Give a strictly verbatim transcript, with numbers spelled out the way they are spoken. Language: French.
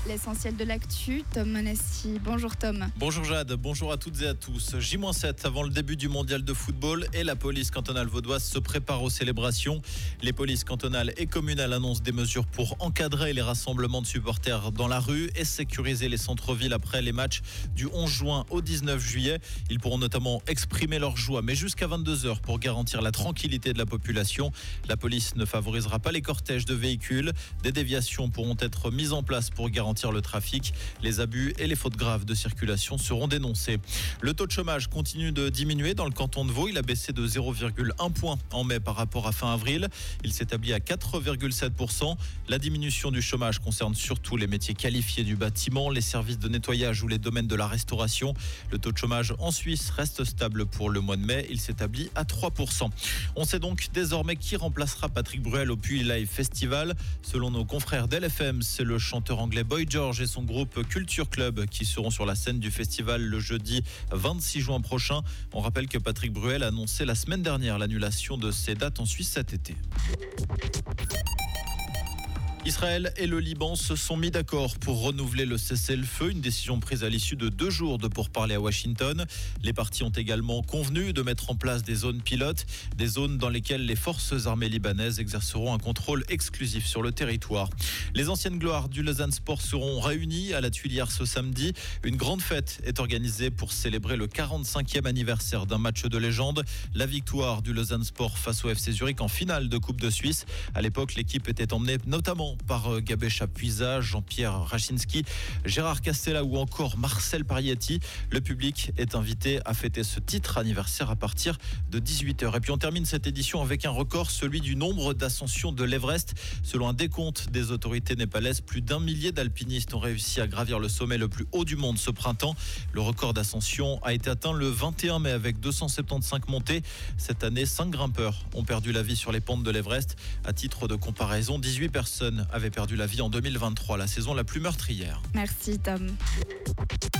l'essentiel de l'actu. Tom Monesti. Bonjour Tom. Bonjour Jade, bonjour à toutes et à tous. J sept avant le début du mondial de football et la police cantonale vaudoise se prépare aux célébrations. Les polices cantonales et communales annoncent des mesures pour encadrer les rassemblements de supporters dans la rue et sécuriser les centres-villes après les matchs du onze juin au dix-neuf juillet. Ils pourront notamment exprimer leur joie, mais jusqu'à vingt-deux heures pour garantir la tranquillité de la population. La police ne favorisera pas les cortèges de véhicules. Des déviations pourront être mises en place pour garantir le trafic. Les abus et les fautes graves de circulation seront dénoncés. Le taux de chômage continue de diminuer dans le canton de Vaud. Il a baissé de zéro virgule un point en mai par rapport à fin avril. Il s'établit à quatre virgule sept pour cent. La diminution du chômage concerne surtout les métiers qualifiés du bâtiment, les services de nettoyage ou les domaines de la restauration. Le taux de chômage en Suisse reste stable pour le mois de mai. Il s'établit à trois pour cent. On sait donc désormais qui remplacera Patrick Bruel au Puy Live Festival. Selon nos confrères d'L F M, c'est le chanteur anglais Boy George et son groupe Culture Club qui seront sur la scène du festival le jeudi vingt-six juin prochain. On rappelle que Patrick Bruel a annoncé la semaine dernière l'annulation de ses dates en Suisse cet été. Israël et le Liban se sont mis d'accord pour renouveler le cessez-le-feu, une décision prise à l'issue de deux jours de pourparlers à Washington. Les parties ont également convenu de mettre en place des zones pilotes, des zones dans lesquelles les forces armées libanaises exerceront un contrôle exclusif sur le territoire. Les anciennes gloires du Lausanne Sport seront réunies à la Tuilière ce samedi. Une grande fête est organisée pour célébrer le quarante-cinquième anniversaire d'un match de légende, la victoire du Lausanne Sport face au F C Zurich en finale de Coupe de Suisse. À l'époque, l'équipe était emmenée notamment par Gabé Chapuisat, Jean-Pierre Rachinski, Gérard Castella ou encore Marcel Parietti. Le public est invité à fêter ce titre anniversaire à partir de dix-huit heures. Et puis on termine cette édition avec un record, celui du nombre d'ascensions de l'Everest. Selon un décompte des autorités népalaises, plus d'un millier d'alpinistes ont réussi à gravir le sommet le plus haut du monde ce printemps. Le record d'ascension a été atteint le vingt et un mai avec deux cent soixante-quinze montées. Cette année, cinq grimpeurs ont perdu la vie sur les pentes de l'Everest. À titre de comparaison, dix-huit personnes avaient perdu la vie en deux mille vingt-trois, la saison la plus meurtrière. Merci Tom.